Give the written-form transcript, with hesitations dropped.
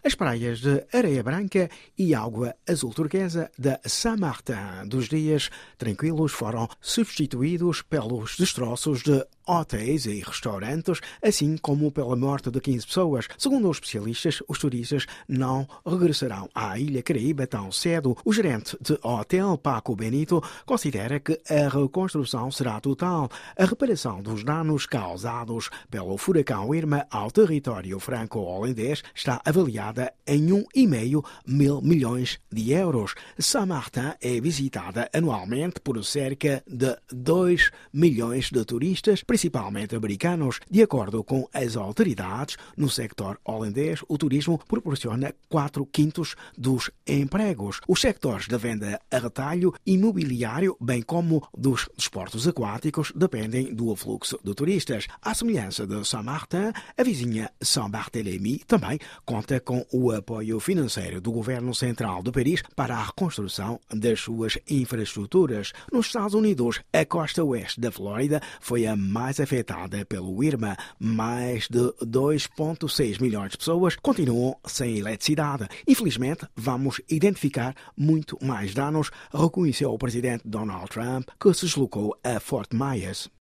As praias de areia branca e água azul turquesa de Saint-Martin dos dias tranquilos foram substituídos pelos destroços de hotéis e restaurantes, assim como pela morte de 15 pessoas. Segundo os especialistas, os turistas não regressarão à Ilha Caraíba tão cedo. O gerente de hotel, Paco Benito, considera que a reconstrução será total. A reparação dos danos causados pelo furacão Irma ao território franco-holandês está avaliada em 1,5 mil milhões de euros. Saint-Martin é visitada anualmente por cerca de 2 milhões de turistas, principalmente americanos. De acordo com as autoridades, no sector holandês, o turismo proporciona 4/5 dos empregos. Os sectores da venda a retalho, imobiliário, bem como dos desportos aquáticos, dependem do afluxo de turistas. À semelhança de Saint-Martin, a vizinha Saint-Barthélemy também conta com o apoio financeiro do governo central de Paris para a reconstrução das suas infraestruturas. Nos Estados Unidos, a costa oeste da Flórida foi a mais afetada pelo Irma. Mais de 2,6 milhões de pessoas continuam sem eletricidade. Infelizmente, vamos identificar muito mais danos, reconheceu o presidente Donald Trump, que se deslocou a Fort Myers.